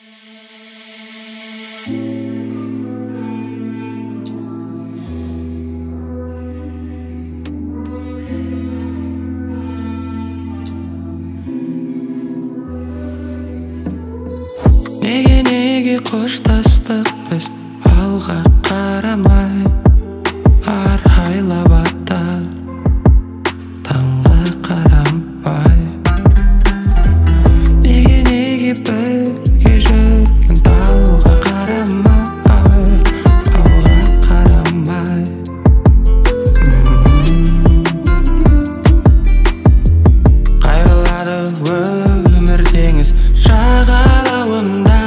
Неге қоштастық біз алға қарамай арайлап ата таңға қарамай. Неге бірге жүрген тауға қарамай қайрылады өмір теңіз жағалауында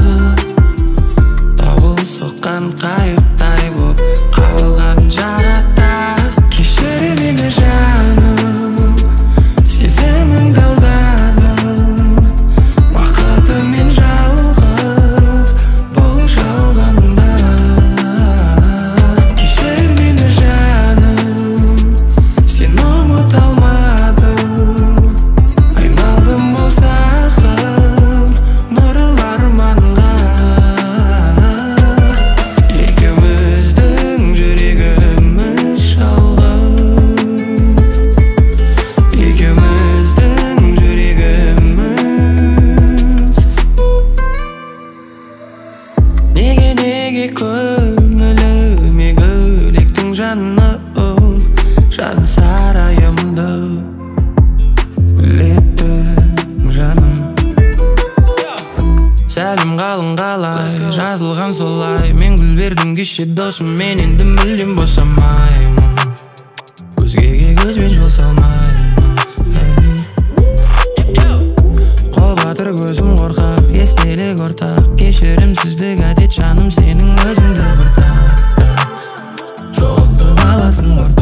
дауыл соққан қайықтай боп қалған жағада. Кешір мені жаным, сезіміңді алдадым, бақытыммен жалғыз бұл жалғанда. Кешір мені жаным, сені ұмыта алмадым, айналдым ұзағым нұрлы арманға. Екеуміздің жүрегіміз жалғыз, екеуміздің жүрегіміз. Неге көңіліме гүлектің жаным, жан сарайымды гүлеттің жаным. Сәлем қалың қалай, жазылған солай, мен гүл бердім кеше досым, мен енді мүлдем босамаймын, өзгеге көзбен жол салмаймын. Қол батыр көзім қорқақ, естелік ортақ, кешірімсіздік әдет жаным, сенің өзіңді құртақ, жоғалтып аласың ортақ.